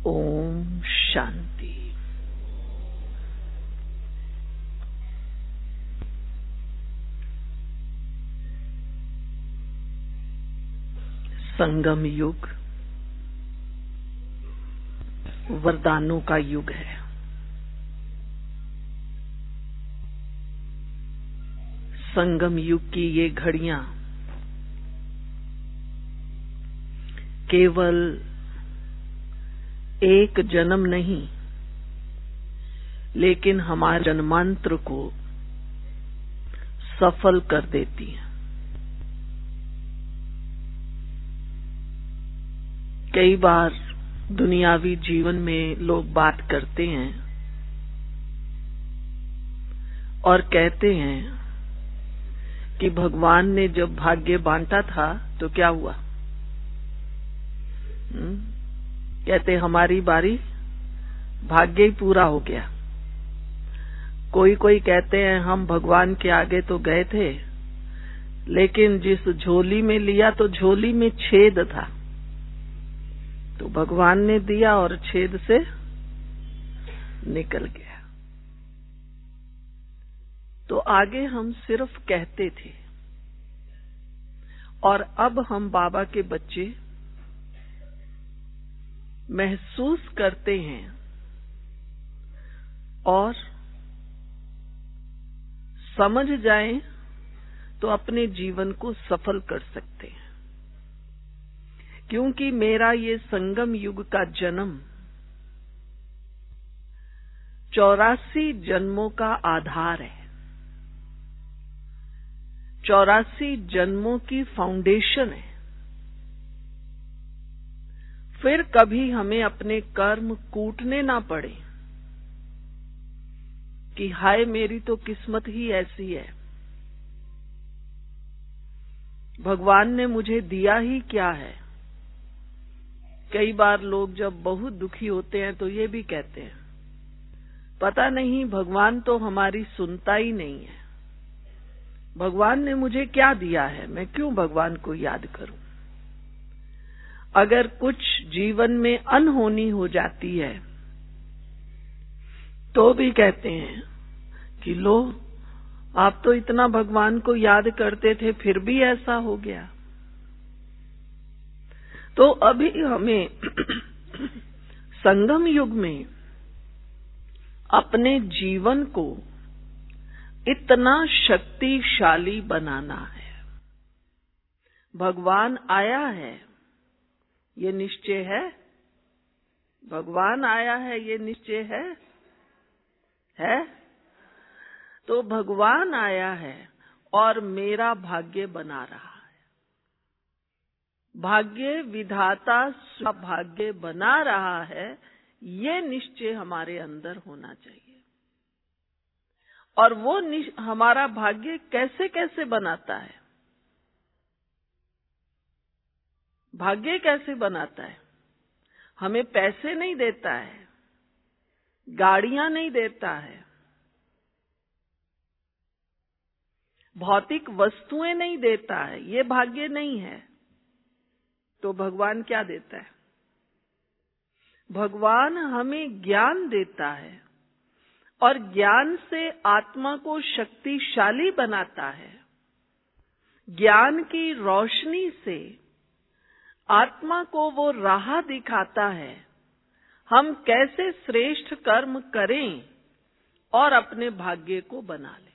ओम शांति। संगम युग वरदानों का युग है। संगम युग की ये घड़ियां केवल एक जन्म नहीं, लेकिन हमारे जन्मांतर को सफल कर देती हैं। कई बार दुनियावी जीवन में लोग बात करते हैं और कहते हैं कि भगवान ने जब भाग्य बांटा था तो क्या हुआ? कहते हमारी बारी, भाग्य ही पूरा हो गया। कोई कहते हैं हम भगवान के आगे तो गए थे, लेकिन जिस झोली में लिया तो झोली में छेद था, तो भगवान ने दिया और छेद से निकल गया। तो आगे हम सिर्फ कहते थे, और अब हम बाबा के बच्चे महसूस करते हैं और समझ जाएं तो अपने जीवन को सफल कर सकते हैं। क्योंकि मेरा ये संगम युग का जन्म 84 जन्मों का आधार है, 84 जन्मों की फाउंडेशन है। फिर कभी हमें अपने कर्म कूटने ना पड़े कि हाय मेरी तो किस्मत ही ऐसी है, भगवान ने मुझे दिया ही क्या है। कई बार लोग जब बहुत दुखी होते हैं तो ये भी कहते हैं, पता नहीं भगवान तो हमारी सुनता ही नहीं है, भगवान ने मुझे क्या दिया है, मैं क्यों भगवान को याद करूं। अगर कुछ जीवन में अनहोनी हो जाती है तो भी कहते हैं कि लो, आप तो इतना भगवान को याद करते थे, फिर भी ऐसा हो गया। तो अभी हमें संगम युग में अपने जीवन को इतना शक्तिशाली बनाना है। भगवान आया है, ये निश्चय है। भगवान आया है, ये निश्चय है। तो भगवान आया है और मेरा भाग्य बना रहा है। भाग्य विधाता भाग्य बना रहा है, ये निश्चय हमारे अंदर होना चाहिए। और वो हमारा भाग्य कैसे कैसे बनाता है? भाग्य कैसे बनाता है? हमें पैसे नहीं देता है, गाड़ियां नहीं देता है, भौतिक वस्तुएं नहीं देता है, ये भाग्य नहीं है। तो भगवान क्या देता है? भगवान हमें ज्ञान देता है, और ज्ञान से आत्मा को शक्तिशाली बनाता है। ज्ञान की रोशनी से आत्मा को वो राह दिखाता है, हम कैसे श्रेष्ठ कर्म करें और अपने भाग्य को बना लें।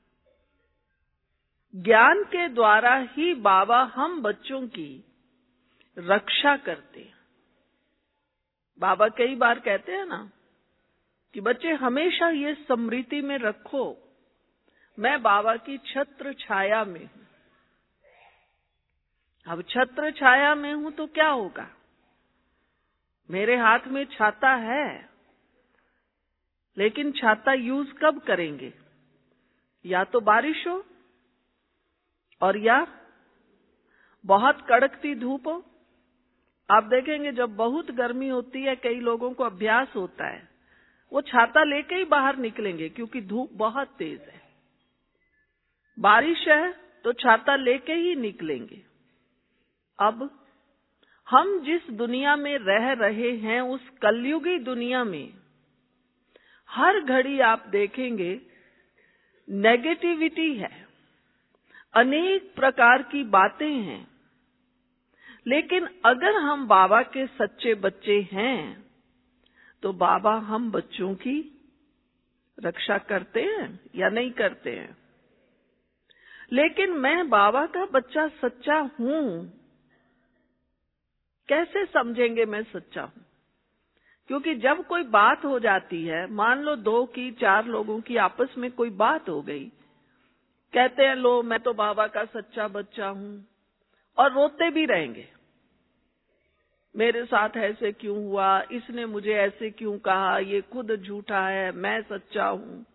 ज्ञान के द्वारा ही बाबा हम बच्चों की रक्षा करते हैं। बाबा कई बार कहते हैं ना कि बच्चे हमेशा ये स्मृति में रखो, मैं बाबा की छत्र छाया में हूं। अब छत्र छाया में हूं तो क्या होगा? मेरे हाथ में छाता है, लेकिन छाता यूज कब करेंगे? या तो बारिश हो, और या बहुत कड़कती धूप हो। आप देखेंगे जब बहुत गर्मी होती है, कई लोगों को अभ्यास होता है, वो छाता लेके ही बाहर निकलेंगे क्योंकि धूप बहुत तेज है। बारिश है तो छाता लेके ही निकलेंगे। अब हम जिस दुनिया में रह रहे हैं, उस कलयुगी दुनिया में हर घड़ी आप देखेंगे नेगेटिविटी है, अनेक प्रकार की बातें हैं। लेकिन अगर हम बाबा के सच्चे बच्चे हैं, तो बाबा हम बच्चों की रक्षा करते हैं या नहीं करते हैं? लेकिन मैं बाबा का बच्चा सच्चा हूं, कैसे समझेंगे मैं सच्चा हूं? क्योंकि जब कोई बात हो जाती है, मान लो 2 की 4 लोगों की आपस में कोई बात हो गई, कहते हैं लो मैं तो बाबा का सच्चा बच्चा हूं, और रोते भी रहेंगे, मेरे साथ ऐसे क्यों हुआ, इसने मुझे ऐसे क्यों कहा, ये खुद झूठा है, मैं सच्चा हूं।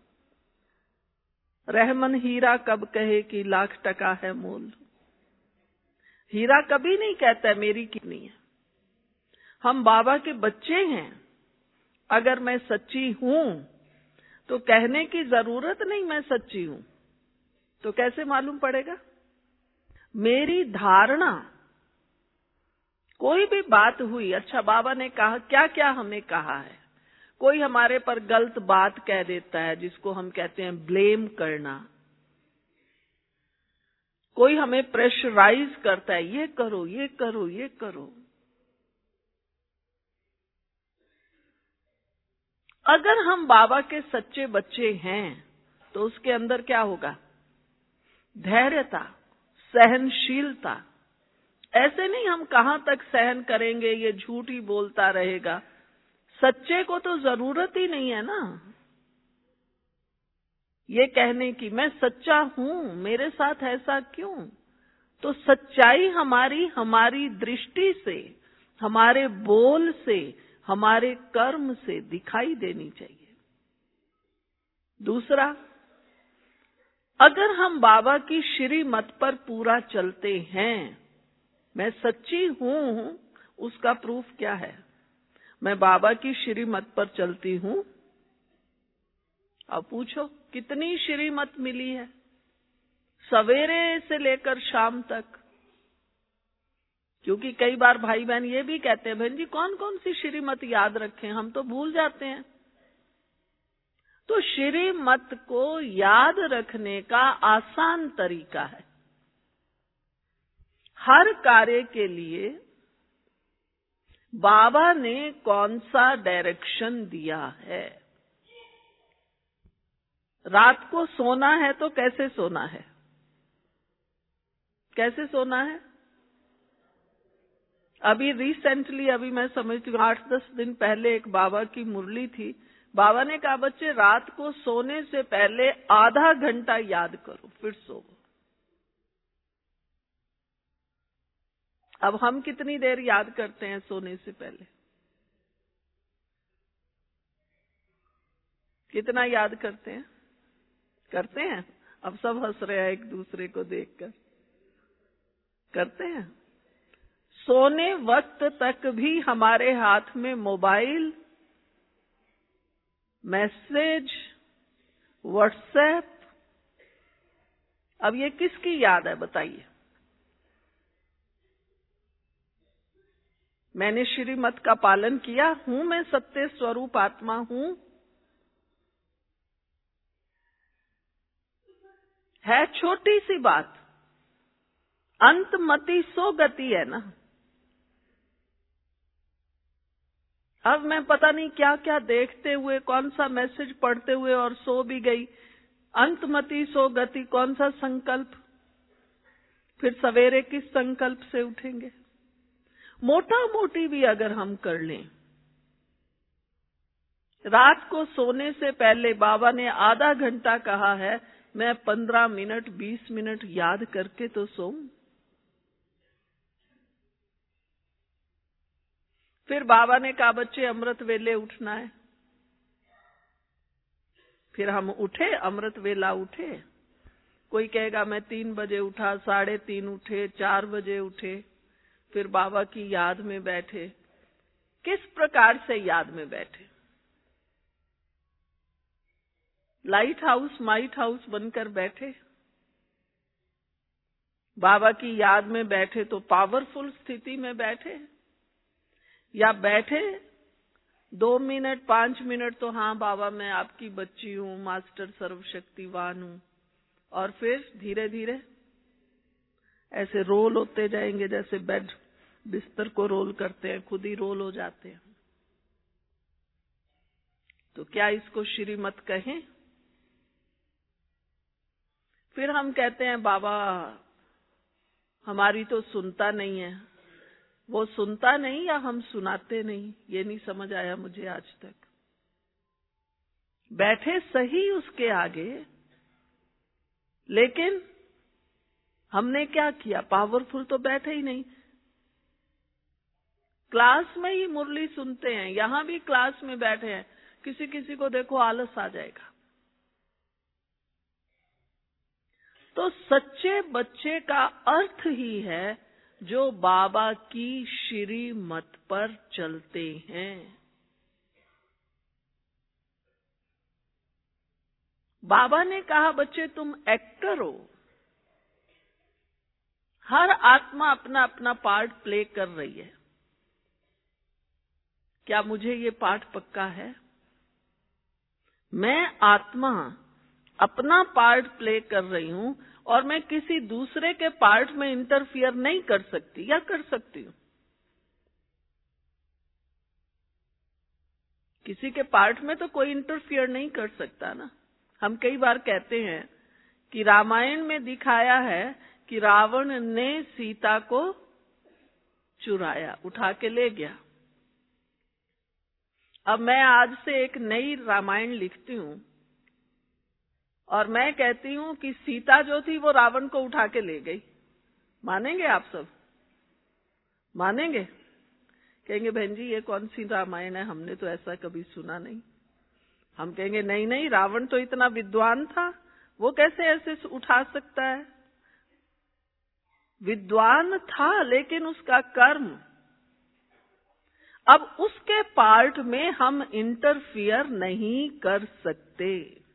रहमन हीरा कब कहे कि लाख टका है मोल। हीरा कभी नहीं कहता मेरी कितनी है। हम बाबा के बच्चे हैं, अगर मैं सच्ची हूं तो कहने की जरूरत नहीं मैं सच्ची हूं, तो कैसे मालूम पड़ेगा? मेरी धारणा, कोई भी बात हुई, अच्छा बाबा ने कहा, क्या क्या हमें कहा है, कोई हमारे पर गलत बात कह देता है जिसको हम कहते हैं ब्लेम करना, कोई हमें प्रेशराइज करता है, ये करो ये करो ये करो। अगर हम बाबा के सच्चे बच्चे हैं तो उसके अंदर क्या होगा? धैर्यता, सहनशीलता। ऐसे नहीं हम कहां तक सहन करेंगे, ये झूठ ही बोलता रहेगा। सच्चे को तो जरूरत ही नहीं है ना ये कहने की मैं सच्चा हूं, मेरे साथ ऐसा क्यों। तो सच्चाई हमारी दृष्टि से, हमारे बोल से, हमारे कर्म से दिखाई देनी चाहिए। दूसरा, अगर हम बाबा की श्रीमत पर पूरा चलते हैं, मैं सच्ची हूं, उसका प्रूफ क्या है? मैं बाबा की श्रीमत पर चलती हूं। अब पूछो कितनी श्रीमत मिली है सवेरे से लेकर शाम तक? क्योंकि कई बार भाई बहन ये भी कहते हैं, बहन जी कौन कौन सी श्रीमत याद रखें, हम तो भूल जाते हैं। तो श्रीमत को याद रखने का आसान तरीका है, हर कार्य के लिए बाबा ने कौन सा डायरेक्शन दिया है। रात को सोना है तो कैसे सोना है? कैसे सोना है? अभी रिसेंटली, अभी मैं समझती हूँ 8-10 दिन पहले एक बाबा की मुरली थी। बाबा ने कहा बच्चे रात को सोने से पहले आधा घंटा याद करो, फिर सो। अब हम कितनी देर याद करते हैं सोने से पहले? कितना याद करते हैं? करते हैं? अब सब हंस रहे हैं एक दूसरे को देखकर। करते हैं? सोने वक्त तक भी हमारे हाथ में मोबाइल, मैसेज, व्हाट्सएप, अब ये किसकी याद है बताइए? मैंने श्रीमत का पालन किया हूं, मैं सत्य स्वरूप आत्मा हूं। है छोटी सी बात, अंतमति सो गति है ना। अब मैं पता नहीं क्या क्या देखते हुए, कौन सा मैसेज पढ़ते हुए और सो भी गई। अंतमति सो गति, कौन सा संकल्प? फिर सवेरे किस संकल्प से उठेंगे? मोटा मोटी भी अगर हम कर लें, रात को सोने से पहले बाबा ने आधा घंटा कहा है, मैं 15 मिनट 20 मिनट याद करके तो सोऊं। फिर बाबा ने कहा बच्चे अमृत वेले उठना है। फिर हम उठे, अमृत वेला उठे। कोई कहेगा मैं 3 बजे उठा, 3:30 उठे, 4 बजे उठे, फिर बाबा की याद में बैठे। किस प्रकार से याद में बैठे? लाइट हाउस माइट हाउस बनकर बैठे? बाबा की याद में बैठे तो पावरफुल स्थिति में बैठे? या बैठे 2 मिनट 5 मिनट तो हाँ बाबा मैं आपकी बच्ची हूँ, मास्टर सर्वशक्तिवान हूँ, और फिर धीरे धीरे ऐसे रोल होते जाएंगे, जैसे बेड बिस्तर को रोल करते हैं, खुद ही रोल हो जाते हैं। तो क्या इसको श्रीमत कहें? फिर हम कहते हैं बाबा हमारी तो सुनता नहीं है। वो सुनता नहीं या हम सुनाते नहीं, ये नहीं समझ आया मुझे आज तक। बैठे सही उसके आगे, लेकिन हमने क्या किया? पावरफुल तो बैठे ही नहीं। क्लास में ही मुरली सुनते हैं, यहां भी क्लास में बैठे हैं, किसी किसी को देखो आलस आ जाएगा। तो सच्चे बच्चे का अर्थ ही है जो बाबा की श्रीमत पर चलते हैं। बाबा ने कहा बच्चे तुम एक्टर हो। हर आत्मा अपना अपना पार्ट प्ले कर रही है। क्या मुझे ये पाठ पक्का है? मैं आत्मा अपना पार्ट प्ले कर रही हूं और मैं किसी दूसरे के पार्ट में इंटरफियर नहीं कर सकती, या कर सकती हूं? किसी के पार्ट में तो कोई इंटरफियर नहीं कर सकता ना। हम कई बार कहते हैं कि रामायण में दिखाया है कि रावण ने सीता को चुराया, उठा के ले गया। अब मैं आज से एक नई रामायण लिखती हूं और मैं कहती हूं कि सीता जो थी वो रावण को उठा के ले गई। मानेंगे आप सब? मानेंगे? कहेंगे बहन जी ये कौन सी रामायण है, हमने तो ऐसा कभी सुना नहीं। हम कहेंगे नहीं नहीं, रावण तो इतना विद्वान था, वो कैसे ऐसे उठा सकता है? विद्वान था लेकिन उसका कर्म। अब उसके पार्ट में हम इंटरफियर नहीं कर सकते।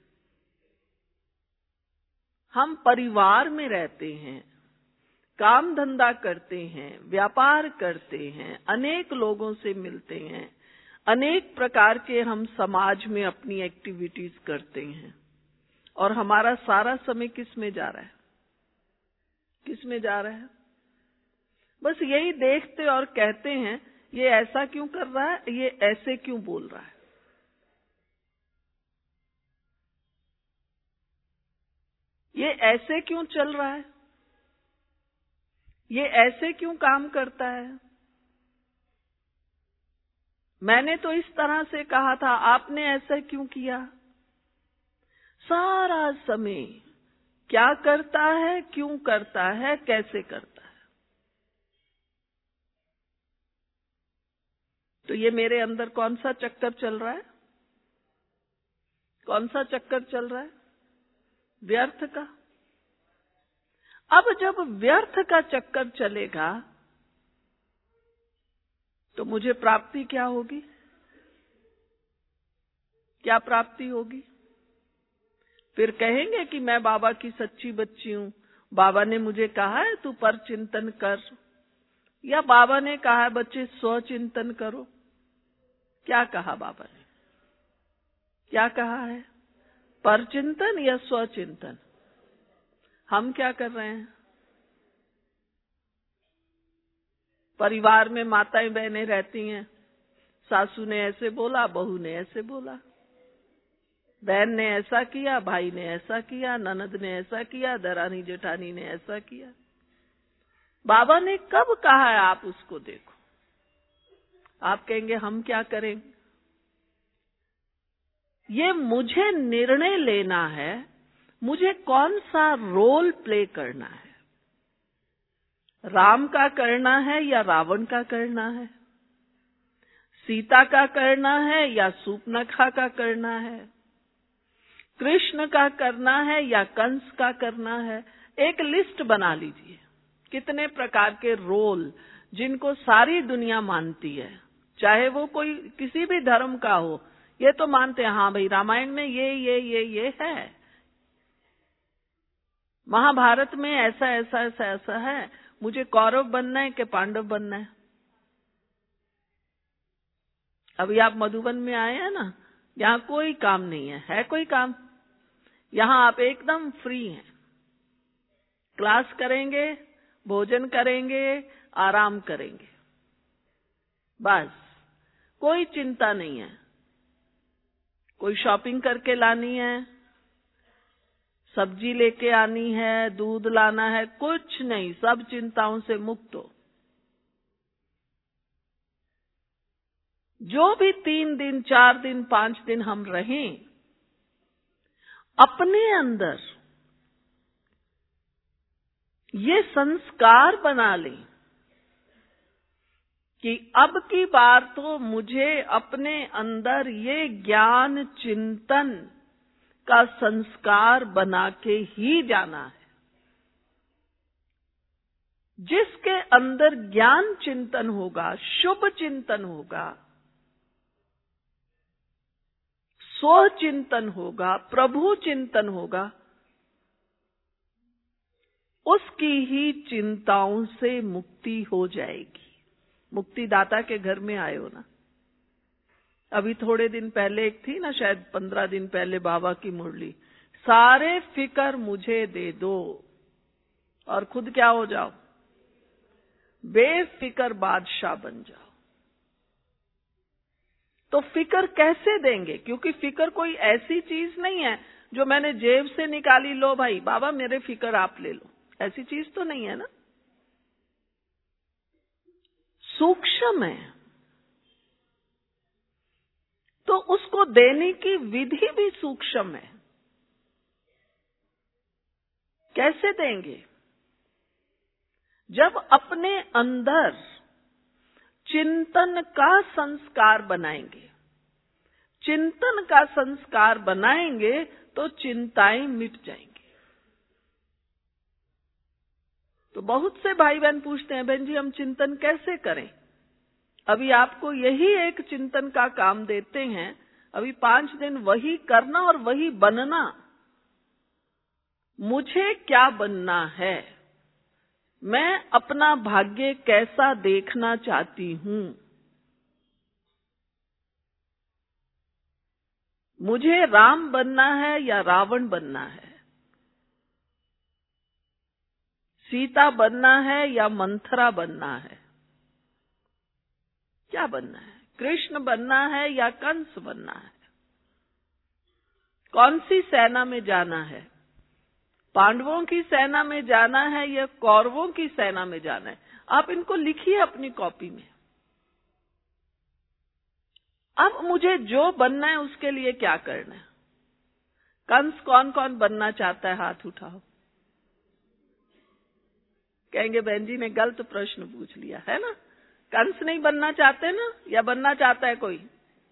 हम परिवार में रहते हैं, काम धंधा करते हैं, व्यापार करते हैं, अनेक लोगों से मिलते हैं, अनेक प्रकार के हम समाज में अपनी एक्टिविटीज करते हैं, और हमारा सारा समय किस में जा रहा है? किस में जा रहा है? बस यही देखते और कहते हैं ये ऐसा क्यों कर रहा है, ये ऐसे क्यों बोल रहा है। ये ऐसे क्यों चल रहा है, ये ऐसे क्यों काम करता है। मैंने तो इस तरह से कहा था, आपने ऐसा क्यों किया। सारा समय क्या करता है, क्यों करता है, कैसे करता है। तो ये मेरे अंदर कौन सा चक्कर चल रहा है? कौन सा चक्कर चल रहा है? व्यर्थ का। अब जब व्यर्थ का चक्कर चलेगा तो मुझे प्राप्ति क्या होगी? क्या प्राप्ति होगी? फिर कहेंगे कि मैं बाबा की सच्ची बच्ची हूं, बाबा ने मुझे कहा है तू पर चिंतन कर, या बाबा ने कहा है बच्चे स्वचिंतन करो। क्या कहा बाबा ने? क्या कहा है? पर चिंतन या स्वचिंतन? हम क्या कर रहे हैं? परिवार में माताएं बहनें रहती हैं, सासू ने ऐसे बोला, बहू ने ऐसे बोला, बहन ने ऐसा किया, भाई ने ऐसा किया, ननद ने ऐसा किया, दरानी जेठानी ने ऐसा किया। बाबा ने कब कहा है आप उसको देखो? आप कहेंगे हम क्या करेंगे? ये मुझे निर्णय लेना है, मुझे कौन सा रोल प्ले करना है। राम का करना है या रावण का करना है? सीता का करना है या सूर्पनखा का करना है? कृष्ण का करना है या कंस का करना है? एक लिस्ट बना लीजिए, कितने प्रकार के रोल जिनको सारी दुनिया मानती है, चाहे वो कोई किसी भी धर्म का हो, ये तो मानते हैं हाँ भाई रामायण में ये है, महाभारत में ऐसा ऐसा ऐसा ऐसा है, मुझे कौरव बनना है कि पांडव बनना है। अभी आप मधुबन में आए हैं ना, यहाँ कोई काम नहीं है कोई काम? यहाँ आप एकदम फ्री हैं। क्लास करेंगे, भोजन करेंगे, आराम करेंगे, बस कोई चिंता नहीं है। कोई शॉपिंग करके लानी है, सब्जी लेके आनी है, दूध लाना है, कुछ नहीं, सब चिंताओं से मुक्त हो। जो भी 3 दिन, 4 दिन, 5 दिन हम रहें, अपने अंदर ये संस्कार बना लें कि अब की बार तो मुझे अपने अंदर ये ज्ञान चिंतन का संस्कार बना के ही जाना है। जिसके अंदर ज्ञान चिंतन होगा, शुभ चिंतन होगा, स्व चिंतन होगा, प्रभु चिंतन होगा, उसकी ही चिंताओं से मुक्ति हो जाएगी। मुक्तिदाता के घर में आए हो ना। अभी थोड़े दिन पहले एक थी ना, शायद 15 दिन पहले, बाबा की मुरली, सारे फिकर मुझे दे दो और खुद क्या हो जाओ, बेफिकर बादशाह बन जाओ। तो फिकर कैसे देंगे? क्योंकि फिकर कोई ऐसी चीज नहीं है जो मैंने जेब से निकाली, लो भाई बाबा मेरे फिकर आप ले लो, ऐसी चीज तो नहीं है ना। सूक्ष्म है, तो उसको देने की विधि भी सूक्ष्म है। कैसे देंगे? जब अपने अंदर चिंतन का संस्कार बनाएंगे। चिंतन का संस्कार बनाएंगे तो चिंताएं मिट जाएंगी। तो बहुत से भाई बहन पूछते हैं, बहन जी हम चिंतन कैसे करें? अभी आपको यही एक चिंतन का काम देते हैं, अभी 5 दिन वही करना और वही बनना। मुझे क्या बनना है? मैं अपना भाग्य कैसा देखना चाहती हूं? मुझे राम बनना है या रावण बनना है? सीता बनना है या मंथरा बनना है? क्या बनना है? कृष्ण बनना है या कंस बनना है? कौन सी सेना में जाना है? पांडवों की सेना में जाना है या कौरवों की सेना में जाना है? आप इनको लिखिए अपनी कॉपी में। अब मुझे जो बनना है उसके लिए क्या करना है? कंस कौन कौन बनना चाहता है? हाथ उठाओ। कहेंगे बहन जी ने गलत प्रश्न पूछ लिया है ना। कंस नहीं बनना चाहते ना, या बनना चाहता है कोई?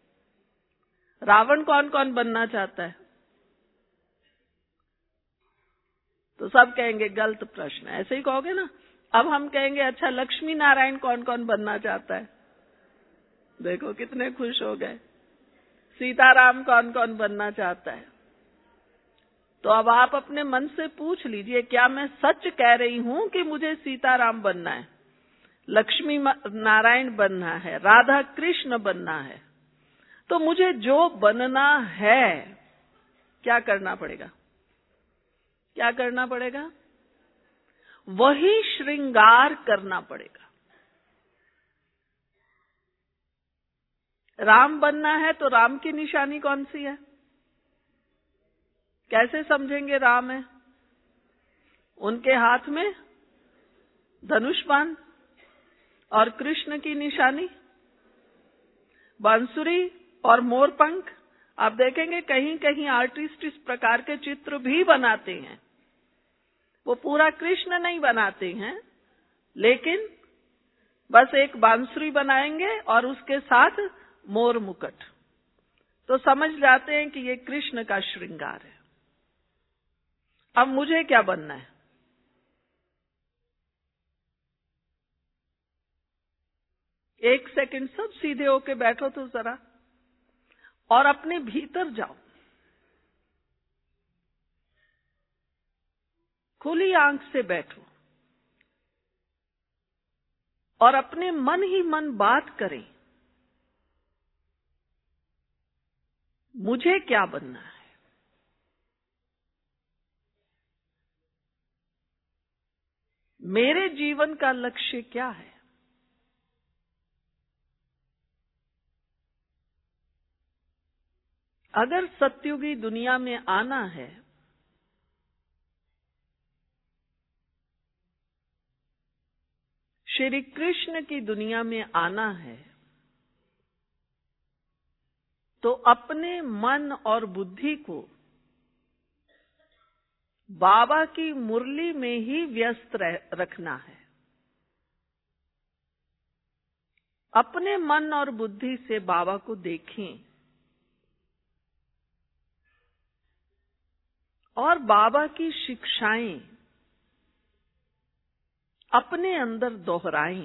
रावण कौन कौन बनना चाहता है? तो सब कहेंगे गलत प्रश्न, ऐसे ही कहोगे ना। अब हम कहेंगे अच्छा लक्ष्मी नारायण कौन कौन बनना चाहता है? देखो कितने खुश हो गए। सीताराम कौन कौन बनना चाहता है? तो अब आप अपने मन से पूछ लीजिए, क्या मैं सच कह रही हूं कि मुझे सीताराम बनना है, लक्ष्मी नारायण बनना है, राधा कृष्ण बनना है? तो मुझे जो बनना है क्या करना पड़ेगा? क्या करना पड़ेगा? वही श्रृंगार करना पड़ेगा। राम बनना है तो राम की निशानी कौन सी है? कैसे समझेंगे राम है? उनके हाथ में धनुष बाण, और कृष्ण की निशानी बांसुरी और मोरपंख। आप देखेंगे कहीं कहीं आर्टिस्ट इस प्रकार के चित्र भी बनाते हैं। वो पूरा कृष्ण नहीं बनाते हैं, लेकिन बस एक बांसुरी बनाएंगे और उसके साथ मोर मुकुट, तो समझ जाते हैं कि ये कृष्ण का श्रृंगार है। अब मुझे क्या बनना है? एक सेकंड सब सीधे होके बैठो तो जरा, और अपने भीतर जाओ। खुली आंख से बैठो और अपने मन ही मन बात करें मुझे क्या बनना है? मेरे जीवन का लक्ष्य क्या है? अगर सतयुगी दुनिया में आना है श्री कृष्ण की दुनिया में आना है तो अपने मन और बुद्धि को बाबा की मुरली में ही व्यस्त रखना है। अपने मन और बुद्धि से बाबा को देखें और बाबा की शिक्षाएं अपने अंदर दोहराएं।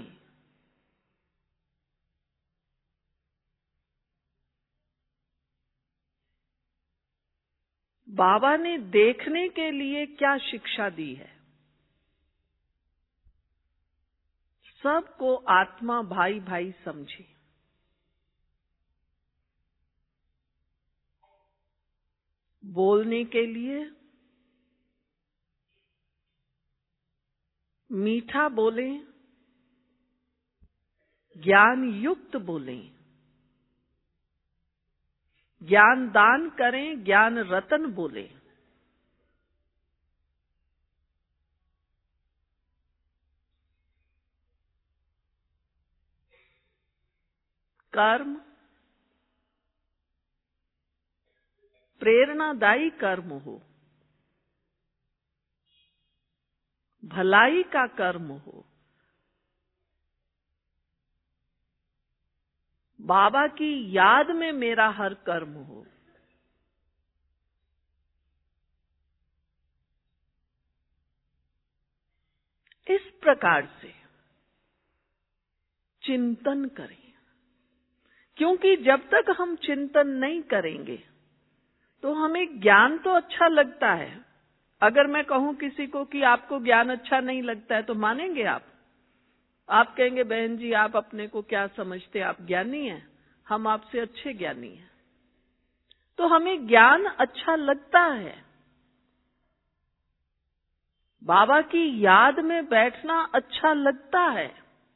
बाबा ने देखने के लिए क्या शिक्षा दी है? सबको आत्मा भाई भाई समझे। बोलने के लिए मीठा बोलें, ज्ञान युक्त बोलें, ज्ञान दान करें, ज्ञान रतन बोलें। कर्म प्रेरणादायी कर्म हो, भलाई का कर्म हो, बाबा की याद में मेरा हर कर्म हो। इस प्रकार से चिंतन करें, क्योंकि जब तक हम चिंतन नहीं करेंगे तो हमें ज्ञान तो अच्छा लगता है। अगर मैं कहूं किसी को कि आपको ज्ञान अच्छा नहीं लगता है तो मानेंगे आप? आप कहेंगे बहन जी आप अपने को क्या समझते, आप ज्ञानी हैं, हम आपसे अच्छे ज्ञानी हैं। तो हमें ज्ञान अच्छा लगता है। बाबा की याद में बैठना अच्छा लगता है।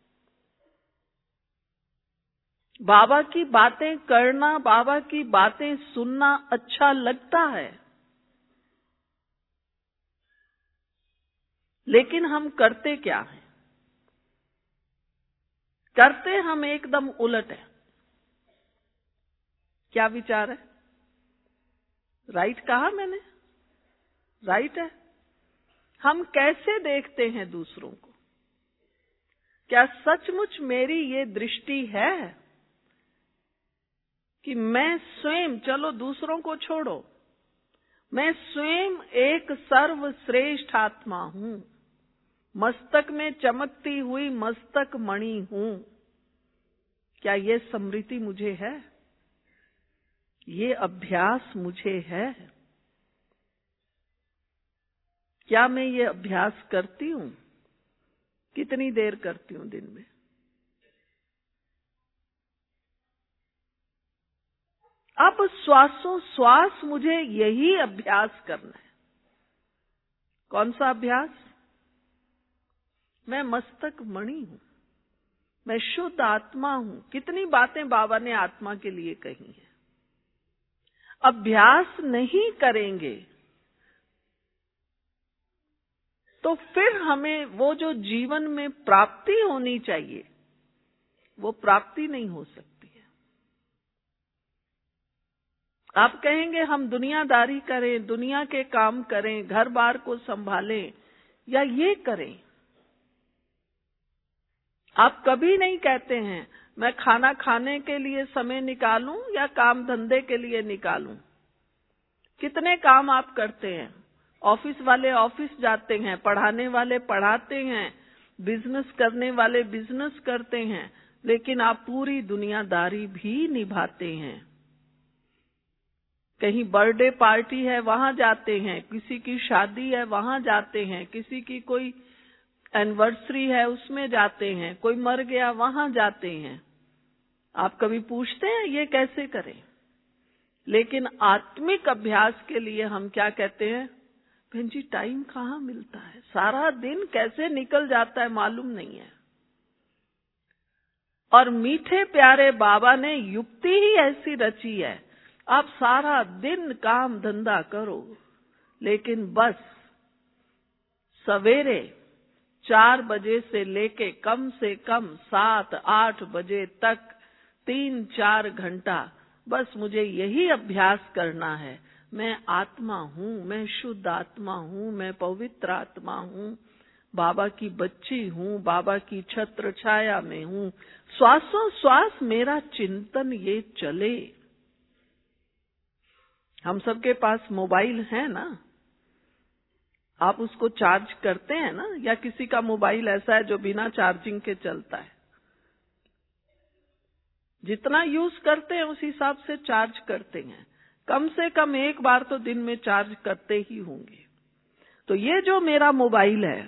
बाबा की बातें करना, बाबा की बातें सुनना अच्छा लगता है। लेकिन हम करते क्या हैं? करते हम एकदम उलट है। क्या विचार है? राइट कहा मैंने? राइट है। हम कैसे देखते हैं दूसरों को? क्या सचमुच मेरी ये दृष्टि है कि मैं स्वयं, चलो दूसरों को छोड़ो, मैं स्वयं एक सर्वश्रेष्ठ आत्मा हूं, मस्तक में चमकती हुई मस्तक मणि हूं। क्या ये स्मृति मुझे है? ये अभ्यास मुझे है? क्या मैं ये अभ्यास करती हूं? कितनी देर करती हूं दिन में? अब श्वासों श्वास मुझे यही अभ्यास करना है। कौन सा अभ्यास? मैं मस्तक मणि हूं, मैं शुद्ध आत्मा हूं। कितनी बातें बाबा ने आत्मा के लिए कही हैं। अभ्यास नहीं करेंगे तो फिर हमें वो जो जीवन में प्राप्ति होनी चाहिए वो प्राप्ति नहीं हो सकती है। आप कहेंगे हम दुनियादारी करें, दुनिया के काम करें, घर बार को संभालें या ये करें। आप कभी नहीं कहते हैं मैं खाना खाने के लिए समय निकालूं या काम धंधे के लिए निकालूं। कितने काम आप करते हैं? ऑफिस वाले ऑफिस जाते हैं, पढ़ाने वाले पढ़ाते हैं, बिजनेस करने वाले बिजनेस करते हैं, लेकिन आप पूरी दुनियादारी भी निभाते हैं। कहीं बर्थडे पार्टी है वहां जाते हैं, किसी की शादी है वहां जाते हैं, किसी की कोई एनिवर्सरी है उसमें जाते हैं, कोई मर गया वहां जाते हैं। आप कभी पूछते हैं ये कैसे करें? लेकिन आत्मिक अभ्यास के लिए हम क्या कहते हैं, बहन जी टाइम कहाँ मिलता है, सारा दिन कैसे निकल जाता है मालूम नहीं है। और मीठे प्यारे बाबा ने युक्ति ही ऐसी रची है, आप सारा दिन काम धंधा करो, लेकिन बस सवेरे 4 बजे से लेके कम से कम 7-8 बजे तक 3-4 घंटा बस मुझे यही अभ्यास करना है। मैं आत्मा हूँ, मैं शुद्ध आत्मा हूँ, मैं पवित्र आत्मा हूँ, बाबा की बच्ची हूँ, बाबा की छत्र छाया में हूँ। श्वासों श्वास मेरा चिंतन ये चले। हम सबके पास मोबाइल है ना, आप उसको चार्ज करते हैं ना, या किसी का मोबाइल ऐसा है जो बिना चार्जिंग के चलता है? जितना यूज करते हैं उस हिसाब से चार्ज करते हैं, कम से कम एक बार तो दिन में चार्ज करते ही होंगे। तो ये जो मेरा मोबाइल है,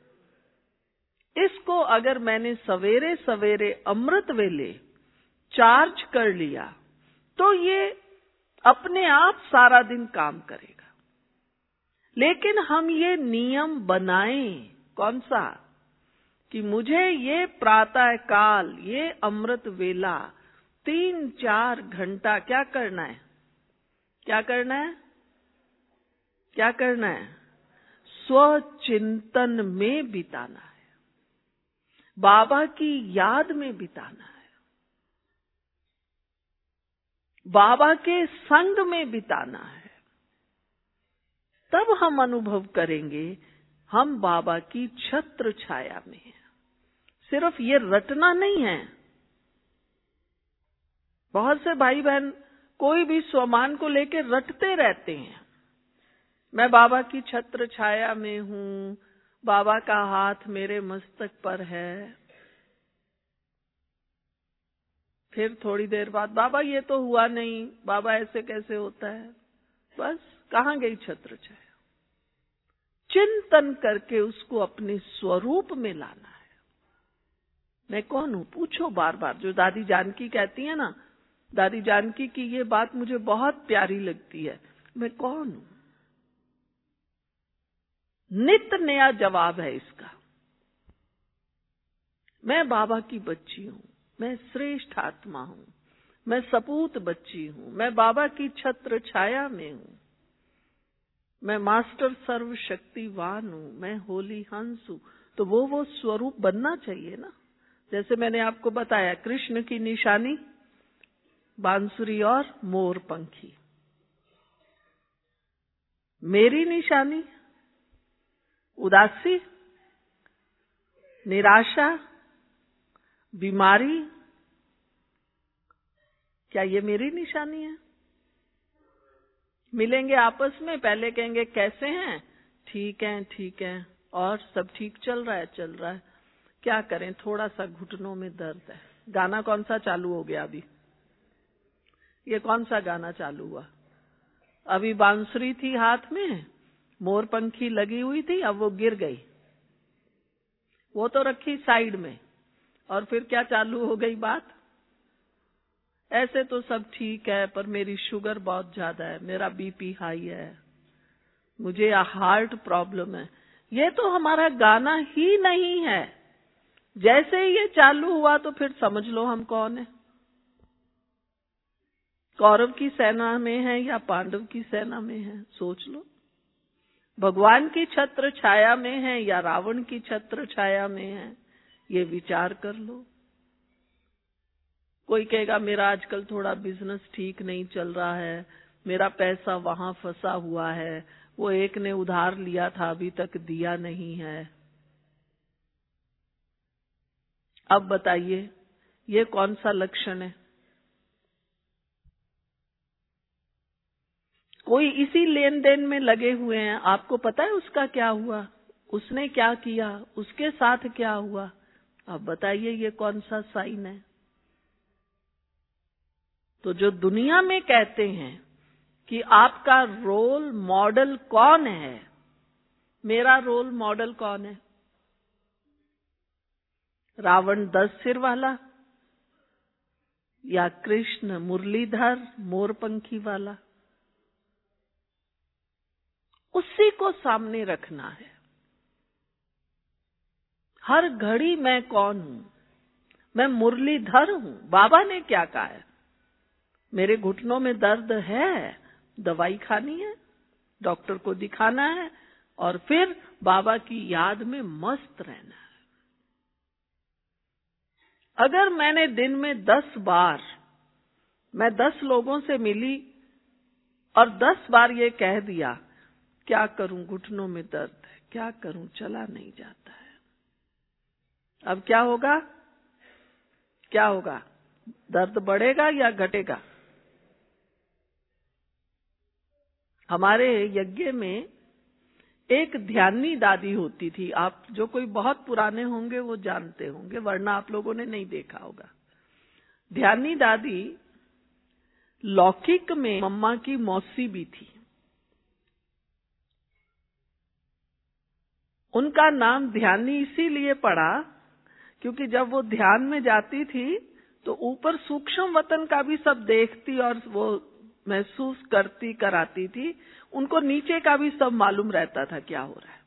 इसको अगर मैंने सवेरे सवेरे अमृत वेले चार्ज कर लिया तो ये अपने आप सारा दिन काम करेगा। लेकिन हम ये नियम बनाएं, कौन सा, कि मुझे ये प्रातः काल, ये अमृत वेला 3-4 घंटा क्या करना है, क्या करना है, क्या करना है, स्वचिंतन में बिताना है, बाबा की याद में बिताना है, बाबा के संग में बिताना है। तब हम अनुभव करेंगे हम बाबा की छत्र छाया में हैं। सिर्फ ये रटना नहीं है। बहुत से भाई बहन कोई भी स्वमान को लेकर रटते रहते हैं, मैं बाबा की छत्र छाया में हूँ, बाबा का हाथ मेरे मस्तक पर है। फिर थोड़ी देर बाद बाबा ये तो हुआ नहीं, बाबा ऐसे कैसे होता है, बस कहाँ गई छत्र छाया। चिंतन करके उसको अपने स्वरूप में लाना है। मैं कौन हूं, पूछो बार बार। जो दादी जानकी कहती है ना, दादी जानकी की ये बात मुझे बहुत प्यारी लगती है, मैं कौन हूं, नित नया जवाब है इसका। मैं बाबा की बच्ची हूं, मैं श्रेष्ठ आत्मा हूं, मैं सपूत बच्ची हूं, मैं बाबा की छत्र छाया में हूं, मैं मास्टर सर्वशक्तिवान हूं, मैं होली हंस हूं। तो वो स्वरूप बनना चाहिए ना। जैसे मैंने आपको बताया, कृष्ण की निशानी बांसुरी और मोर पंखी, मेरी निशानी उदासी, निराशा, बीमारी। क्या ये मेरी निशानी है? मिलेंगे आपस में, पहले कहेंगे कैसे हैं, ठीक है ठीक है, और सब ठीक चल रहा है, चल रहा है। क्या करें, थोड़ा सा घुटनों में दर्द है। गाना कौन सा चालू हो गया अभी? ये कौन सा गाना चालू हुआ? अभी बांसुरी थी हाथ में, मोर पंखी लगी हुई थी, अब वो गिर गई, वो तो रखी साइड में, और फिर क्या चालू हो गई बात? ऐसे तो सब ठीक है, पर मेरी शुगर बहुत ज्यादा है, मेरा बीपी हाई है, मुझे हार्ट प्रॉब्लम है। ये तो हमारा गाना ही नहीं है। जैसे ही ये चालू हुआ तो फिर समझ लो हम कौन है। कौरव की सेना में है या पांडव की सेना में है, सोच लो। भगवान की छत्र छाया में है या रावण की छत्र छाया में है, ये विचार कर लो। कोई कहेगा मेरा आजकल थोड़ा बिजनेस ठीक नहीं चल रहा है, मेरा पैसा वहां फंसा हुआ है, वो एक ने उधार लिया था अभी तक दिया नहीं है। अब बताइए ये कौन सा लक्षण है? कोई इसी लेन देन में लगे हुए हैं, आपको पता है उसका क्या हुआ, उसने क्या किया, उसके साथ क्या हुआ? अब बताइए ये कौन सा साइन है? तो जो दुनिया में कहते हैं कि आपका रोल मॉडल कौन है, मेरा रोल मॉडल कौन है? रावण 10 सिर वाला, या कृष्ण मुरलीधर मोरपंखी वाला, उसी को सामने रखना है। हर घड़ी मैं कौन हूं? मैं मुरलीधर हूं। बाबा ने क्या कहा है? मेरे घुटनों में दर्द है, दवाई खानी है, डॉक्टर को दिखाना है और फिर बाबा की याद में मस्त रहना है। अगर मैंने दिन में 10 बार, मैं 10 लोगों से मिली और 10 बार ये कह दिया, क्या करूं, घुटनों में दर्द है, क्या करूं, चला नहीं जाता है, अब क्या होगा? क्या होगा? दर्द बढ़ेगा या घटेगा? हमारे यज्ञ में एक ध्यानी दादी होती थी। आप जो कोई बहुत पुराने होंगे वो जानते होंगे, वरना आप लोगों ने नहीं देखा होगा। ध्यानी दादी लौकिक में मम्मा की मौसी भी थी। उनका नाम ध्यानी इसीलिए पड़ा क्योंकि जब वो ध्यान में जाती थी तो ऊपर सूक्ष्म वतन का भी सब देखती और वो महसूस करती कराती थी। उनको नीचे का भी सब मालूम रहता था क्या हो रहा है।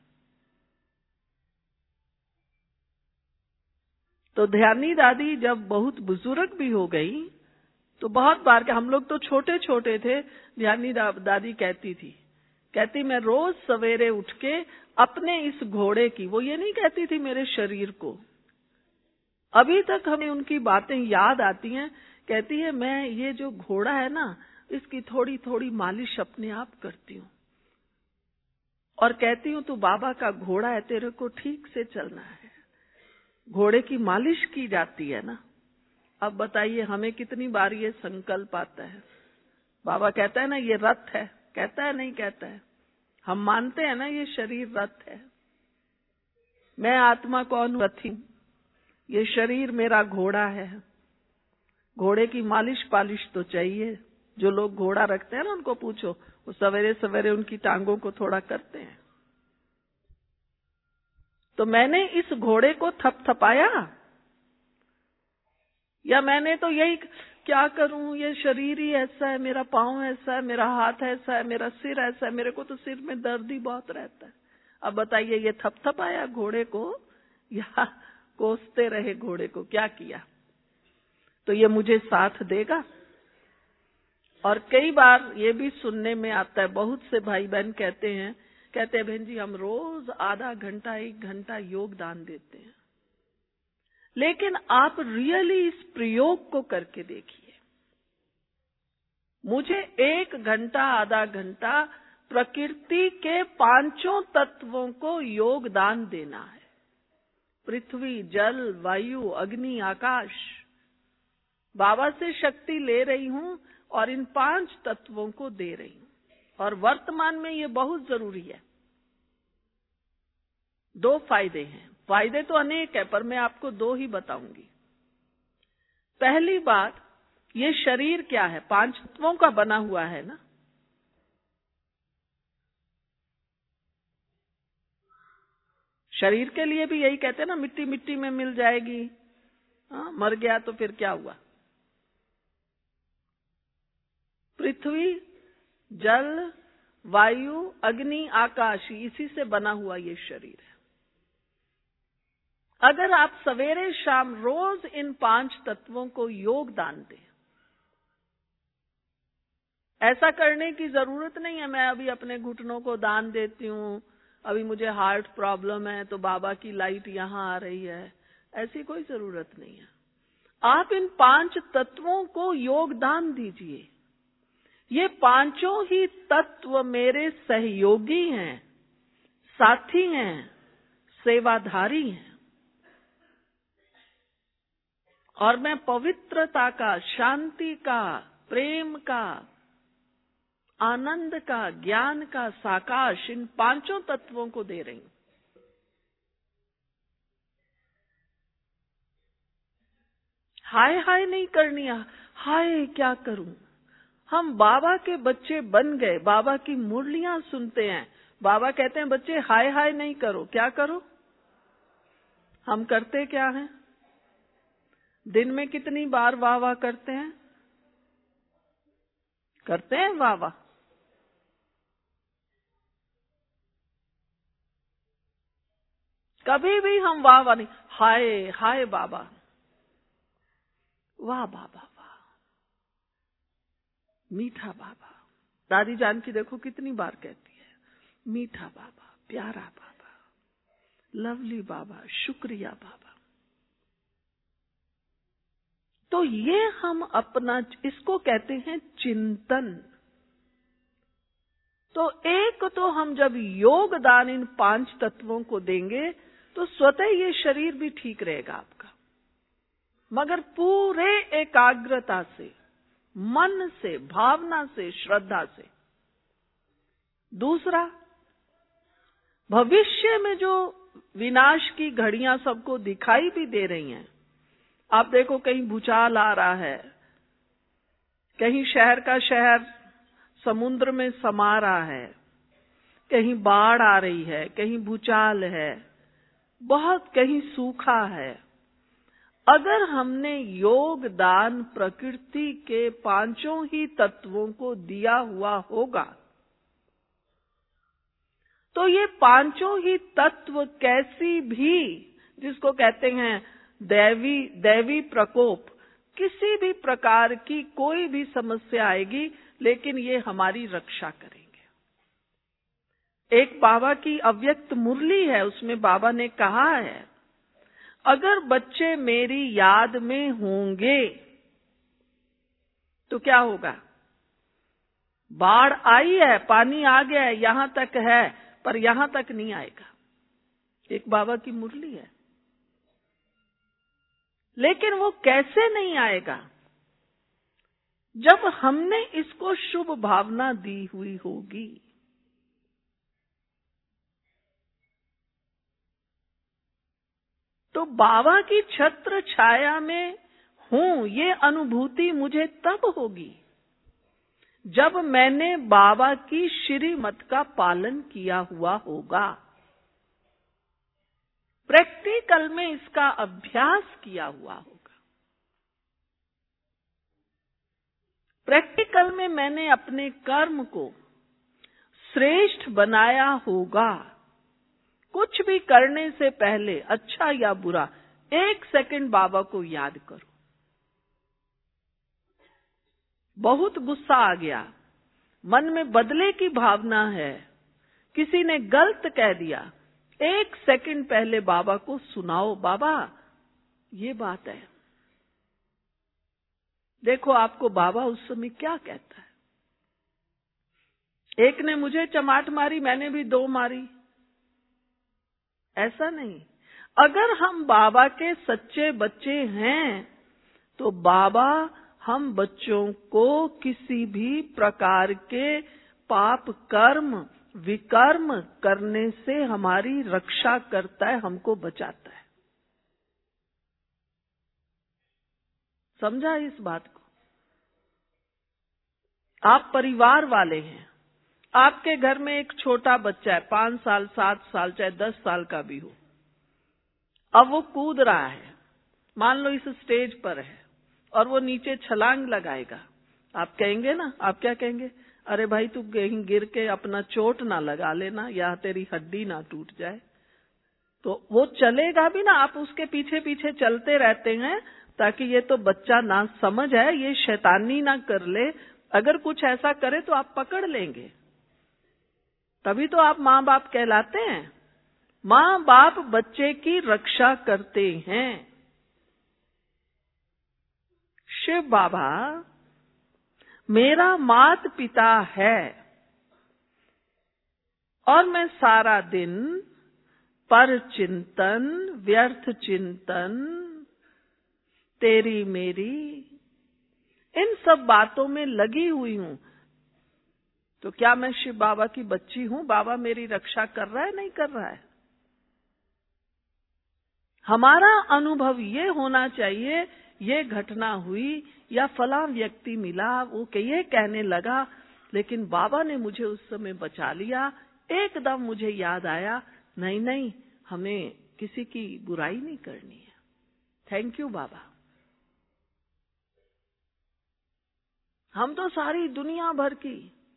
तो ध्यानी दादी जब बहुत बुजुर्ग भी हो गई तो बहुत बार के, हम लोग तो छोटे छोटे थे, ध्यानी दादी कहती मैं रोज सवेरे उठ के अपने इस घोड़े की, वो ये नहीं कहती थी मेरे शरीर को, अभी तक हमें उनकी बातें याद आती हैं। कहती है मैं ये जो घोड़ा है ना, इसकी थोड़ी थोड़ी मालिश अपने आप करती हूँ और कहती हूँ तू बाबा का घोड़ा है, तेरे को ठीक से चलना है। घोड़े की मालिश की जाती है ना। अब बताइए हमें कितनी बार ये संकल्प आता है। बाबा कहता है ना ये रथ है, कहता है नहीं कहता है? हम मानते हैं ना ये शरीर रथ है। मैं आत्मा कौन हूं? रथी। ये शरीर मेरा घोड़ा है। घोड़े की मालिश पालिश तो चाहिए। जो लोग घोड़ा रखते हैं ना उनको पूछो, वो सवेरे सवेरे उनकी टांगों को थोड़ा करते हैं। तो मैंने इस घोड़े को थपथपाया या मैंने तो यही क्या करूं, ये शरीर ही ऐसा है, मेरा पांव ऐसा है, मेरा हाथ ऐसा है, मेरा सिर ऐसा है, मेरे को तो सिर में दर्द ही बहुत रहता है। अब बताइए ये थपथपाया घोड़े को या कोसते रहे घोड़े को? क्या किया? तो ये मुझे साथ देगा। और कई बार ये भी सुनने में आता है, बहुत से भाई बहन कहते हैं बहन जी हम रोज आधा घंटा 1 घंटा योगदान देते हैं, लेकिन आप रियली इस प्रयोग को करके देखिए। मुझे 1 घंटा आधा घंटा प्रकृति के 5 तत्वों को योगदान देना है। पृथ्वी, जल, वायु, अग्नि, आकाश। बाबा से शक्ति ले रही हूं और इन 5 तत्वों को दे रही हूं, और वर्तमान में ये बहुत जरूरी है। 2 फायदे हैं। फायदे तो अनेक है पर मैं आपको 2 ही बताऊंगी। पहली बात, ये शरीर क्या है? 5 तत्वों का बना हुआ है ना। शरीर के लिए भी यही कहते हैं ना, मिट्टी मिट्टी में मिल जाएगी। मर गया तो फिर क्या हुआ? पृथ्वी, जल, वायु, अग्नि, आकाश, इसी से बना हुआ ये शरीर है। अगर आप सवेरे शाम रोज इन 5 तत्वों को योगदान दें, ऐसा करने की जरूरत नहीं है मैं अभी अपने घुटनों को दान देती हूँ, अभी मुझे हार्ट प्रॉब्लम है तो बाबा की लाइट यहाँ आ रही है, ऐसी कोई जरूरत नहीं है। आप इन 5 तत्वों को योगदान दीजिए। ये 5 ही तत्व मेरे सहयोगी हैं, साथी हैं, सेवाधारी हैं, और मैं पवित्रता का, शांति का, प्रेम का, आनंद का, ज्ञान का साकाश इन 5 तत्वों को दे रही हूं। हाय हाय नहीं करनी, हाय क्या करूं। हम बाबा के बच्चे बन गए, बाबा की मुरलियां सुनते हैं। बाबा कहते हैं बच्चे हाय हाय नहीं करो, क्या करो? हम करते क्या हैं? दिन में कितनी बार वाह वाह करते हैं? करते हैं वाह वाह? कभी भी हम वाह वाह नहीं, हाय हाय बाबा, वाह बाबा वाह, मीठा बाबा। दादी जान की देखो कितनी बार कहती है, मीठा बाबा, प्यारा बाबा, लवली बाबा, शुक्रिया बाबा। तो ये हम अपना, इसको कहते हैं चिंतन। तो एक तो हम जब योगदान इन 5 तत्वों को देंगे तो स्वतः ये शरीर भी ठीक रहेगा आपका, मगर पूरे एकाग्रता से, मन से, भावना से, श्रद्धा से। दूसरा, भविष्य में जो विनाश की घड़ियां सबको दिखाई भी दे रही हैं, आप देखो कहीं भूचाल आ रहा है, कहीं शहर का शहर समुद्र में समा रहा है, कहीं बाढ़ आ रही है, कहीं भूचाल है, बहुत कहीं सूखा है। अगर हमने योगदान प्रकृति के 5 ही तत्वों को दिया हुआ होगा तो ये 5 ही तत्व कैसी भी, जिसको कहते हैं दैवी प्रकोप, किसी भी प्रकार की कोई भी समस्या आएगी लेकिन ये हमारी रक्षा करेंगे। एक बाबा की अव्यक्त मुरली है, उसमें बाबा ने कहा है, अगर बच्चे मेरी याद में होंगे तो क्या होगा? बाढ़ आई है, पानी आ गया है, यहां तक है, पर यहां तक नहीं आएगा। एक बाबा की मुरली है। लेकिन वो कैसे नहीं आएगा? जब हमने इसको शुभ भावना दी हुई होगी। तो बाबा की छत्र छाया में हूं, ये अनुभूति मुझे तब होगी जब मैंने बाबा की श्रीमत का पालन किया हुआ होगा, प्रैक्टिकल में इसका अभ्यास किया हुआ होगा। प्रैक्टिकल में मैंने अपने कर्म को श्रेष्ठ बनाया होगा। कुछ भी करने से पहले, अच्छा या बुरा, 1 सेकंड बाबा को याद करो। बहुत गुस्सा आ गया, मन में बदले की भावना है, किसी ने गलत कह दिया, 1 सेकंड पहले बाबा को सुनाओ, बाबा ये बात है। देखो आपको बाबा उस समय क्या कहता है। एक ने मुझे चमाट मारी, मैंने भी 2 मारी, ऐसा नहीं। अगर हम बाबा के सच्चे बच्चे हैं तो बाबा हम बच्चों को किसी भी प्रकार के पाप कर्म विकर्म करने से हमारी रक्षा करता है, हमको बचाता है। समझा इस बात को? आप परिवार वाले हैं, आपके घर में एक छोटा बच्चा है, 5 साल 7 साल चाहे 10 साल का भी हो, अब वो कूद रहा है, मान लो इस स्टेज पर है और वो नीचे छलांग लगाएगा, आप कहेंगे ना, आप क्या कहेंगे? अरे भाई तू कहीं गिर के अपना चोट ना लगा लेना या तेरी हड्डी ना टूट जाए। तो वो चलेगा भी ना, आप उसके पीछे पीछे चलते रहते हैं ताकि ये तो बच्चा ना समझ है, ये शैतानी ना कर ले, अगर कुछ ऐसा करे तो आप पकड़ लेंगे, तभी तो आप माँ बाप कहलाते हैं। माँ बाप बच्चे की रक्षा करते हैं। शिव बाबा मेरा माता पिता है और मैं सारा दिन पर चिंतन, व्यर्थ चिंतन, तेरी मेरी, इन सब बातों में लगी हुई हूं। तो क्या मैं शिव बाबा की बच्ची हूं? बाबा मेरी रक्षा कर रहा है, नहीं कर रहा है? हमारा अनुभव ये होना चाहिए, ये घटना हुई या फला व्यक्ति मिला, वो ये कहने लगा, लेकिन बाबा ने मुझे उस समय बचा लिया। एकदम मुझे याद आया, नहीं नहीं, हमें किसी की बुराई नहीं करनी है। थैंक यू बाबा। हम तो सारी दुनिया भर की,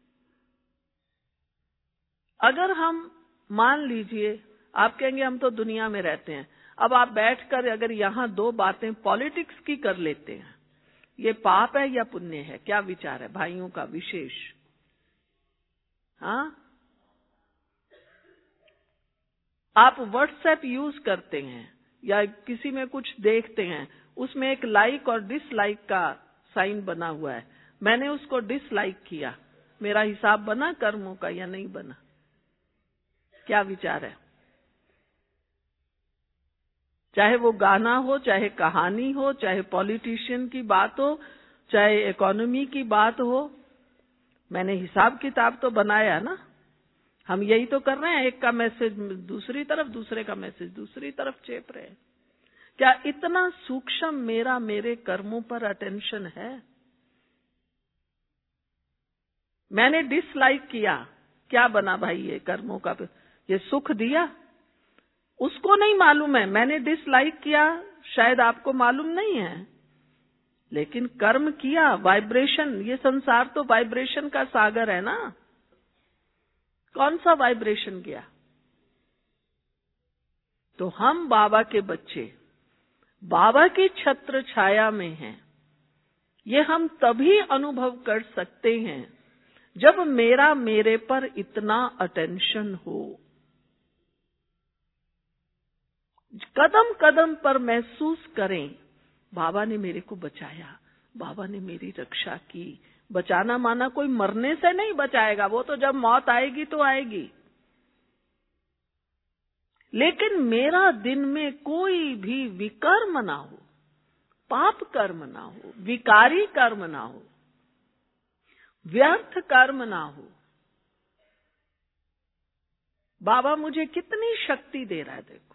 अगर हम मान लीजिए, आप कहेंगे हम तो दुनिया में रहते हैं, अब आप बैठकर अगर यहां दो बातें पॉलिटिक्स की कर लेते हैं, ये पाप है या पुण्य है? क्या विचार है भाइयों का विशेष? हाँ, आप व्हाट्सएप यूज करते हैं या किसी में कुछ देखते हैं, उसमें एक लाइक और डिसलाइक का साइन बना हुआ है, मैंने उसको डिसलाइक किया, मेरा हिसाब बना कर्मों का या नहीं बना? क्या विचार है? चाहे वो गाना हो, चाहे कहानी हो, चाहे पॉलिटिशियन की बात हो, चाहे इकोनॉमी की बात हो, मैंने हिसाब किताब तो बनाया ना। हम यही तो कर रहे हैं, एक का मैसेज दूसरी तरफ, दूसरे का मैसेज दूसरी तरफ चेप रहे हैं। क्या इतना सूक्ष्म मेरे कर्मों पर अटेंशन है? मैंने डिसलाइक किया, क्या बना भाई? ये कर्मों का ये सुख दिया? उसको नहीं मालूम है, मैंने डिसलाइक किया, शायद आपको मालूम नहीं है, लेकिन कर्म किया, वाइब्रेशन, ये संसार तो वाइब्रेशन का सागर है ना। कौन सा वाइब्रेशन गया? तो हम बाबा के बच्चे, बाबा की छत्र छाया में हैं। ये हम तभी अनुभव कर सकते हैं जब मेरे पर इतना अटेंशन हो। कदम कदम पर महसूस करें, बाबा ने मेरे को बचाया, बाबा ने मेरी रक्षा की। बचाना माना कोई मरने से नहीं बचाएगा, वो तो जब मौत आएगी तो आएगी, लेकिन मेरा दिन में कोई भी विकर्म ना हो, पाप कर्म ना हो, विकारी कर्म ना हो, व्यर्थ कर्म ना हो। बाबा मुझे कितनी शक्ति दे रहा है, देखो।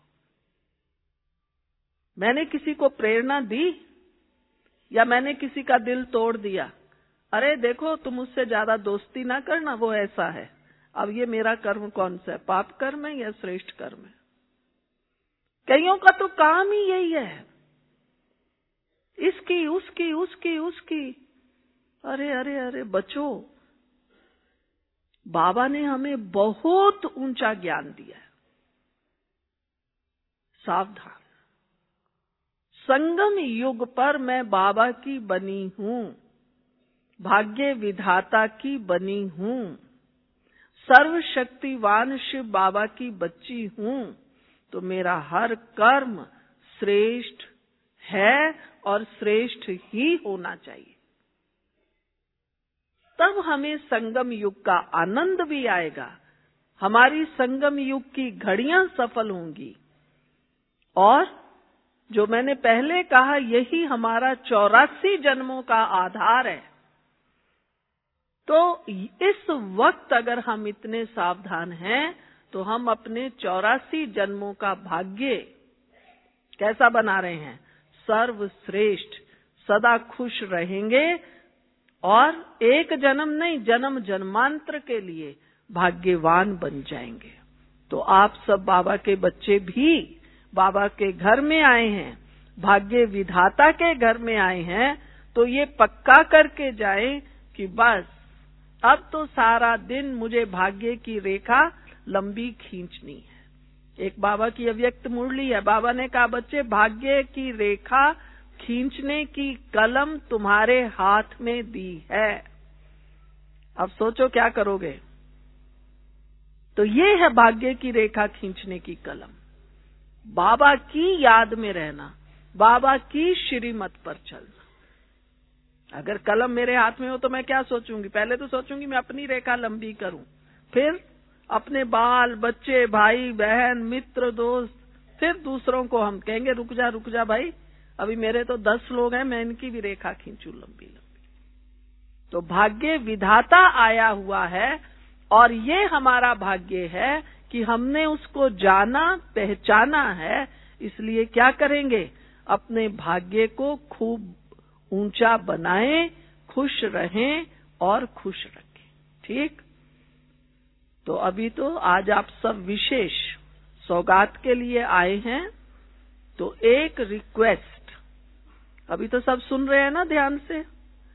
मैंने किसी को प्रेरणा दी या मैंने किसी का दिल तोड़ दिया? अरे देखो, तुम उससे ज्यादा दोस्ती ना करना, वो ऐसा है। अब ये मेरा कर्म कौन सा है, पाप कर्म है या श्रेष्ठ कर्म है? कईयों का तो काम ही यही है, इसकी उसकी उसकी उसकी। अरे अरे अरे बच्चों, बाबा ने हमें बहुत ऊंचा ज्ञान दिया है। सावधान, संगम युग पर मैं बाबा की बनी हूं, भाग्य विधाता की बनी हूं, सर्वशक्तिवान शिव बाबा की बच्ची हूं, तो मेरा हर कर्म श्रेष्ठ है और श्रेष्ठ ही होना चाहिए। तब हमें संगम युग का आनंद भी आएगा, हमारी संगम युग की घड़ियां सफल होंगी। और जो मैंने पहले कहा, यही हमारा 84 जन्मों का आधार है। तो इस वक्त अगर हम इतने सावधान हैं, तो हम अपने 84 जन्मों का भाग्य कैसा बना रहे हैं? सर्वश्रेष्ठ। सदा खुश रहेंगे और एक जन्म नहीं, जन्म जन्मांतर के लिए भाग्यवान बन जाएंगे। तो आप सब बाबा के बच्चे भी बाबा के घर में आए हैं, भाग्य विधाता के घर में आए हैं, तो ये पक्का करके जाएं कि बस अब तो सारा दिन मुझे भाग्य की रेखा लंबी खींचनी है। एक बाबा की अव्यक्त मुरली है, बाबा ने कहा, बच्चे भाग्य की रेखा खींचने की कलम तुम्हारे हाथ में दी है, अब सोचो क्या करोगे। तो ये है भाग्य की रेखा खींचने की कलम, बाबा की याद में रहना, बाबा की श्रीमत पर चलना। अगर कलम मेरे हाथ में हो तो मैं क्या सोचूंगी? पहले तो सोचूंगी मैं अपनी रेखा लंबी करूं, फिर अपने बाल बच्चे, भाई बहन, मित्र, दोस्त, फिर दूसरों को हम कहेंगे रुक जा भाई, अभी मेरे तो 10 लोग हैं, मैं इनकी भी रेखा खींचूं लंबी लंबी। तो भाग्य विधाता आया हुआ है और ये हमारा भाग्य है कि हमने उसको जाना, पहचाना है। इसलिए क्या करेंगे? अपने भाग्य को खूब ऊंचा बनाएं, खुश रहें और खुश रखें। ठीक? तो अभी तो आज आप सब विशेष सौगात के लिए आए हैं, तो एक रिक्वेस्ट, अभी तो सब सुन रहे हैं ना ध्यान से,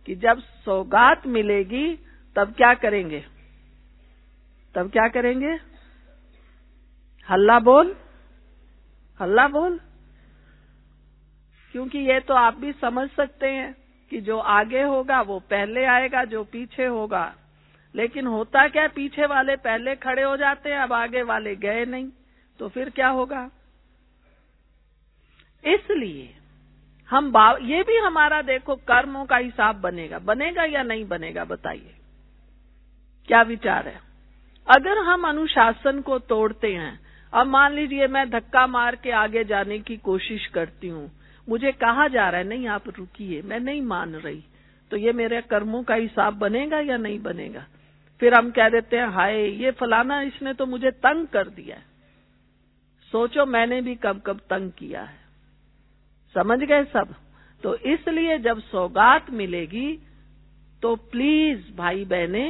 कि जब सौगात मिलेगी तब क्या करेंगे? तब क्या करेंगे? हल्ला बोल, हल्ला बोल। क्योंकि ये तो आप भी समझ सकते हैं कि जो आगे होगा वो पहले आएगा, जो पीछे होगा। लेकिन होता क्या, पीछे वाले पहले खड़े हो जाते हैं, अब आगे वाले गए नहीं, तो फिर क्या होगा? इसलिए हम ये भी हमारा देखो कर्मों का हिसाब बनेगा, बनेगा या नहीं बनेगा, बताइए क्या विचार है? अगर हम अनुशासन को तोड़ते हैं, अब मान लीजिए मैं धक्का मार के आगे जाने की कोशिश करती हूँ, मुझे कहा जा रहा है नहीं आप रुकिए, मैं नहीं मान रही, तो ये मेरे कर्मों का हिसाब बनेगा या नहीं बनेगा? फिर हम कह देते हैं हाय ये फलाना इसने तो मुझे तंग कर दिया है। सोचो मैंने भी कब कब तंग किया है। समझ गए सब? तो इसलिए जब सौगात मिलेगी तो प्लीज भाई बहने,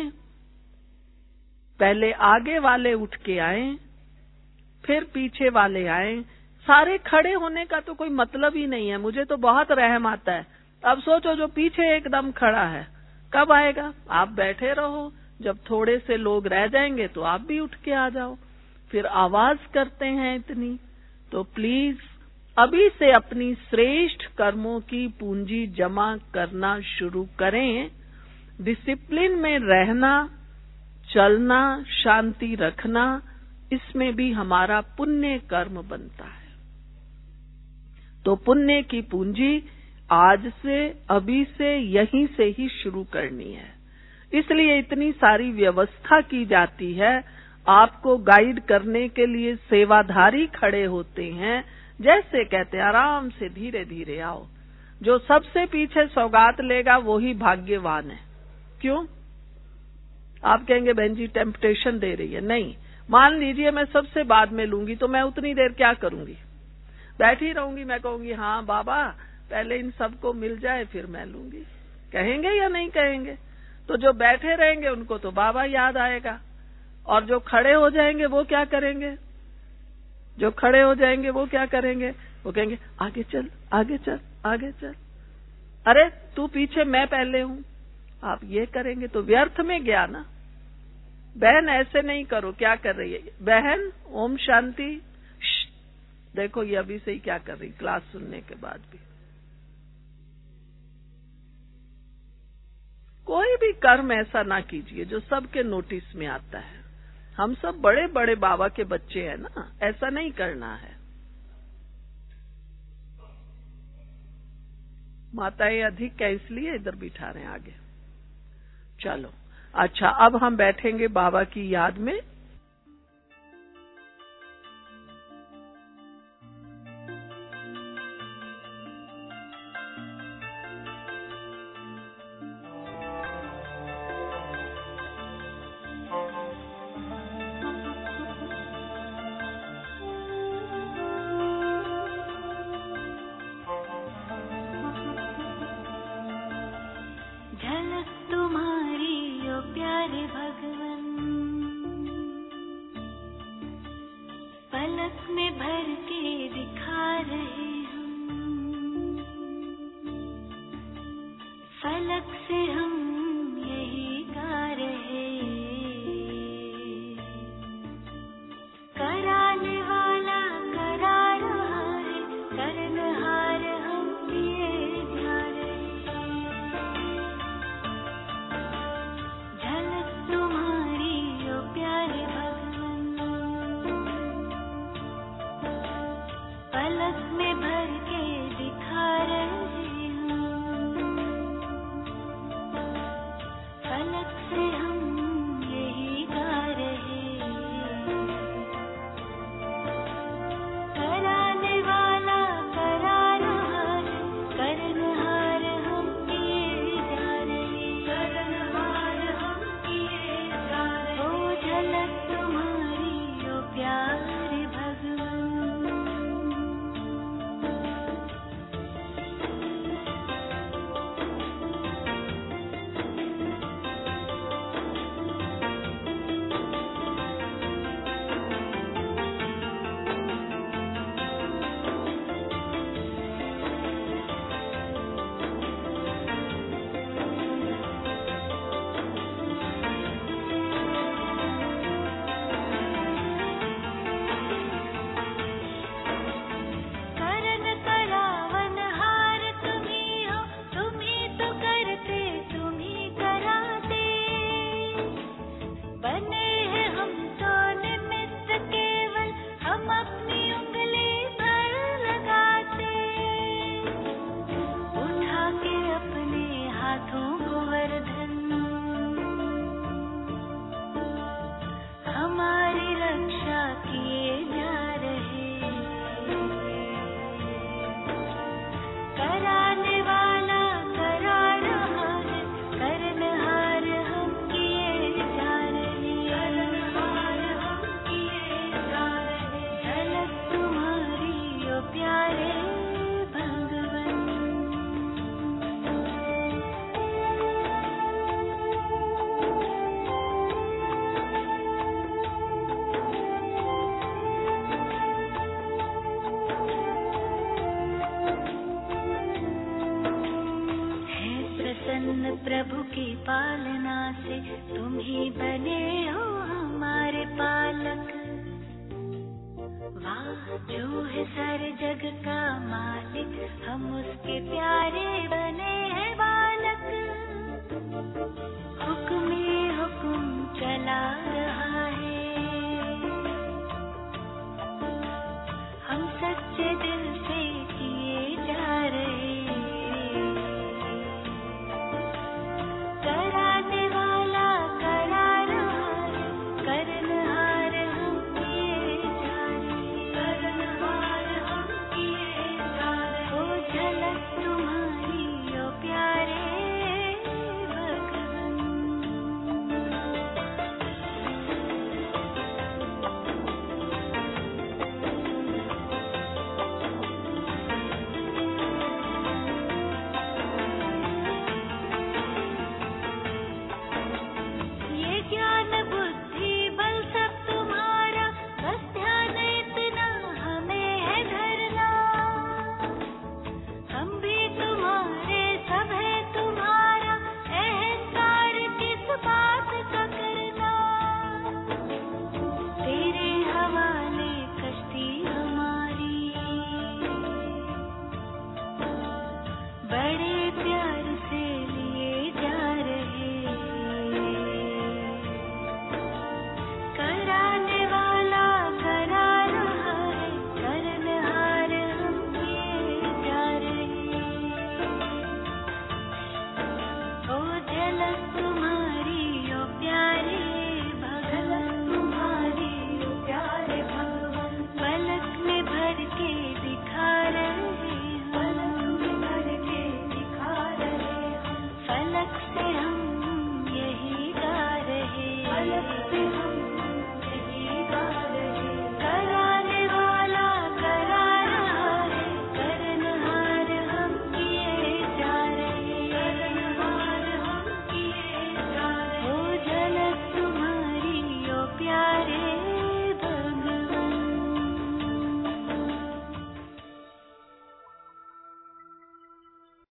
पहले आगे वाले उठ के आए, फिर पीछे वाले आए। सारे खड़े होने का तो कोई मतलब ही नहीं है। मुझे तो बहुत रहम आता है। अब सोचो जो पीछे एकदम खड़ा है कब आएगा? आप बैठे रहो, जब थोड़े से लोग रह जाएंगे तो आप भी उठ के आ जाओ। फिर आवाज करते हैं इतनी। तो प्लीज अभी से अपनी श्रेष्ठ कर्मों की पूंजी जमा करना शुरू करें। डिसिप्लिन में रहना, चलना, शांति रखना, इसमें भी हमारा पुण्य कर्म बनता है। तो पुण्य की पूंजी आज से, अभी से, यहीं से ही शुरू करनी है। इसलिए इतनी सारी व्यवस्था की जाती है। आपको गाइड करने के लिए सेवाधारी खड़े होते हैं। जैसे कहते हैं आराम से धीरे धीरे आओ। जो सबसे पीछे सौगात लेगा वो ही भाग्यवान है। क्यों? आप कहेंगे बहन जी टेम्पटेशन दे रही है। नहीं, मान लीजिए मैं सबसे बाद में लूंगी तो मैं उतनी देर क्या करूंगी? बैठी रहूंगी। मैं कहूंगी हाँ बाबा पहले इन सबको मिल जाए फिर मैं लूंगी। कहेंगे या नहीं कहेंगे? तो जो बैठे रहेंगे उनको तो बाबा याद आएगा, और जो खड़े हो जाएंगे वो क्या करेंगे? जो खड़े हो जाएंगे वो क्या करेंगे? वो कहेंगे आगे चल, आगे चल, आगे चल। अरे तू पीछे मैं पहले हूं। आप ये करेंगे तो व्यर्थ में गया ना। बहन ऐसे नहीं करो। क्या कर रही है बहन? ओम शांति। देखो ये अभी से ही क्या कर रही, क्लास सुनने के बाद भी। कोई भी कर्म ऐसा ना कीजिए जो सबके नोटिस में आता है। हम सब बड़े बड़े बाबा के बच्चे हैं ना, ऐसा नहीं करना है। माताएं अधिक है इसलिए इधर बिठा रहे हैं आगे। चलो अच्छा, अब हम बैठेंगे बाबा की याद में। पलक में भर के दिखा रहे हम, फलक से हम यही गा रहे। कराने वाला करा रहा है, करनहार हम किए जा रहे। झलक तुम्हारी ओ प्यारे पलक में भर के दिखा रहे हम। प्रसन्न प्रभु की पालना से तुम ही बने हो हमारे पालक। वाह जो है सारे जग का मालिक, हम उसके प्यारे बने हैं बालक। हुक्म चला रहा है, हम सच्चे दिल से किए जा रहे। कराने वाला करा रहा है, करनहार हम किए जा रहे। करनहार हम किए जा रहे। ओ झलक तुम्हारी ओ प्यारे तुम्हारी